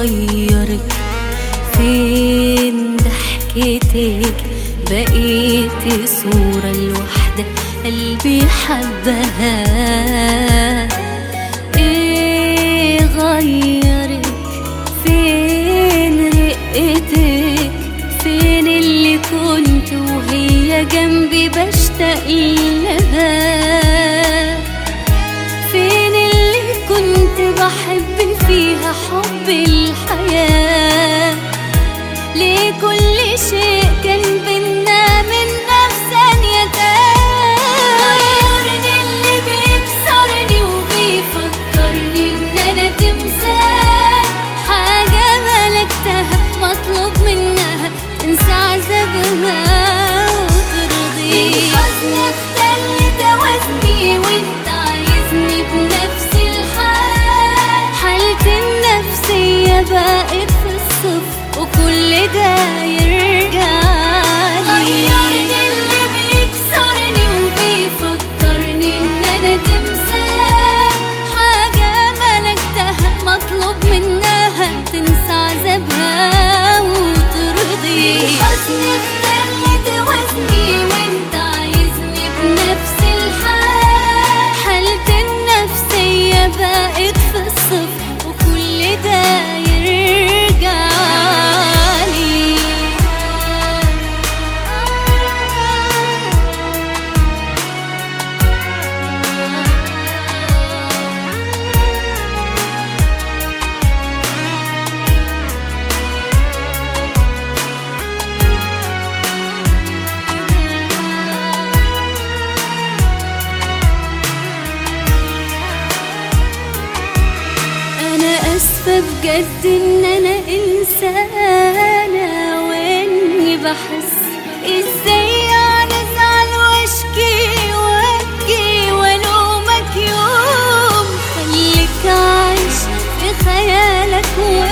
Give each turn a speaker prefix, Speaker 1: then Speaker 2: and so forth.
Speaker 1: غيرك؟ فين ضحكتك؟ بقيتي صورة الوحدة قلبي حبها. ايه غيرك؟ فين رقتك؟ فين اللي كنت وهي جنبي بشتاق لها؟ فين اللي كنت بحب فيها حب الحياة؟ ليه كل شيء كان بينا منا في ثانية غيرني اللي بيكسرني وبيفكرني ان انا تمثال، حاجة ملكتها مطلوب منها تنسى عذابها وترضي. حزن اختل توازني وانت عايزني بنفس الحال، حالتي النفسية بقت في الصفر وكل ده يرجعلي. غيرني اللي بيكسرني وبيفكرني ان انا تمثال، حاجة ملكتها مطلوب منها تنسى عذابها وترضي. حزن اختل توازني وانت عايزني بنفس الحال، حالتي النفسية بقت في الصفر وكل ده يرجعلي. بجد ان انا انسانة واني بحس ازاي يعني ازعل واشكي وابكي والومك يوم. خليك عايش في خيالك